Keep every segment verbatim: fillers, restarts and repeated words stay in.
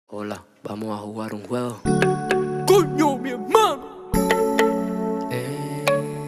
Hola, vamos a jugar un juego. ¡Coño, mi hermano! Eh,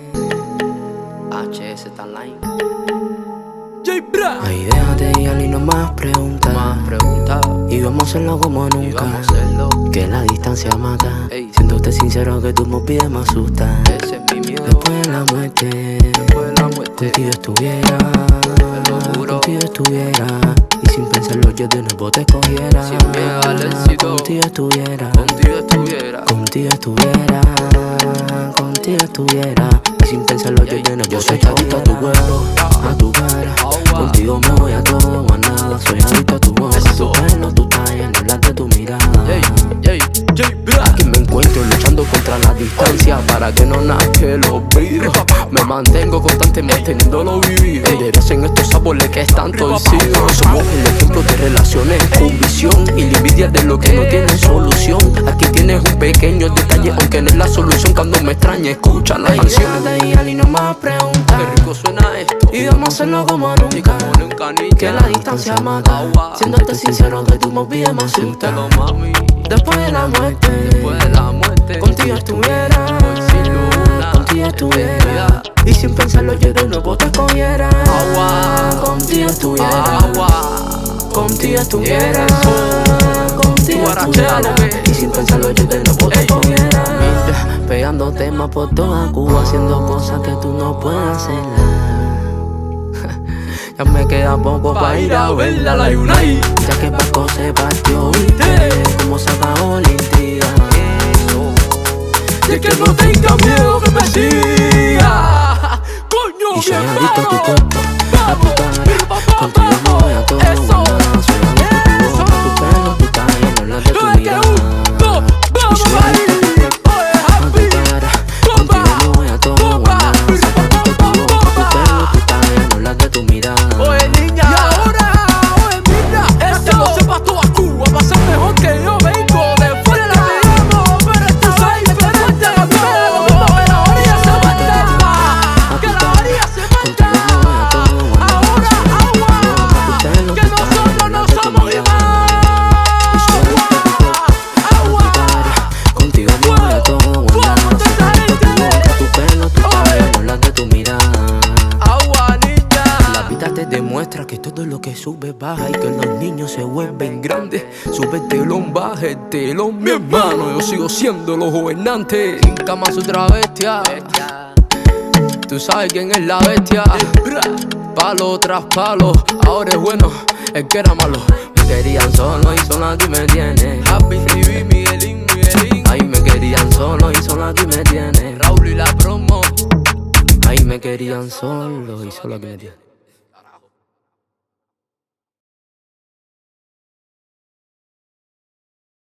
H S está online. J-Bra. Ay, déjate ir y no más preguntas. Más preguntas. Y vamos a hacerlo como Y nunca. vamos a hacerlo. Que la distancia mata. Ey. Siéndote sincero que tú me pides me asusta. Ese es mi miedo. Después de la muerte, Después de la muerte. contigo estuviera. Te lo juro. Contigo estuviera. Y sin pensarlo yo de nuevo te cogiera. Sin miedo al éxito. Contigo estuviera. Contigo estuviera. Contigo estuviera. Contigo estuviera. Y sin pensarlo yo de nuevo Yo te soy adicto a tu cuerpo, a tu cara. Contigo me voy a todo o a nada. Soy adicto a tu boca, a tu pelo, tu talla, no hablas de tu mirada. Ey, ey. J-Bra. Aquí me encuentro luchando contra la distancia para que no nazca el olvido. Me mantengo constante manteniéndolo vivido. Enderecen estos sabores que están torcidos. Somos el ejemplo de relaciones con visión y la envidia de lo que no tiene solución. Aquí tienes un pequeño detalle, aunque no es la solución. Cuando me extraña, escucha la canción. Déjate ir y no más preguntas. Qué rico suena esto. Y vamos a hacerlo como Y nunca. como nunca ni Que la distancia mata. Agua. Siéndote sincero que tú me pides me asusta. Siéntelo, mami. Después de la muerte, Después de la muerte, contigo estuviera. hoy sin luna, Contigo estuviera. eternidad. Y sin pensarlo yo de nuevo te cogiera. Agua. Contigo estuviera. Agua. Contigo estuviera. Eso. Contigo Guarachealo, estuviera. ve. Y sin pensarlo yo de nuevo te Ey. cogiera. Mira, pegando temas por toda Cuba, haciendo cosas que tú no puedes hacerlas. Ya me queda poco Pa' para ir ir a a verla, la Unai. ya que Paco se partió, viste cómo se acabó la intriga. De que no tenga miedo que me siga. ¡Coño, Y mi soy adicto a tu hermano! cuerpo, a tu cara. Contigo me voy a todo o a nada. Soy adicto a tu boca, tu pelo, tu talla, no hablas de tu Yo es que mirada. gusto. Y Vamos soy a adicto a tu ir. cuerpo, Oye, a tu happy. cara. Contigo me voy a todo o a nada. Soy adicto a tu boca, tu pelo, tu talla, no hablas de tu mirada. Oye, niña. Y ahora, oye, mira. Este no se pasó a Cuba. Va a ser mejor que yo vengo de fuera. La miramos, pero esta sabes diferente a la mía. Vamos a ver, la orilla se manda. Que la orilla se manda. Ahora, agua. Que nosotros no somos igual. Agua. Contigo me voy a todo o a nada. Soy adicto a tu boca, tu pelo, tu talla, no hablas de tu mirada. Agua, niña. La vida te demuestra que todo lo que sube baja y que los niños se vuelven grandes. Sube el telón, baja el telón, mi hermano. Yo sigo siendo los gobernantes. Sin cama su travestia. Tú sabes quién es la bestia. Palo tras palo, ahora es bueno el que era malo. Me querían solo y solo aquí me tienes. Happy T V, Miguelín, Miguelín. Ahí me querían solo y solo aquí me tienes. Raúl y la promo. Ahí me querían solo y solo aquí me tienes.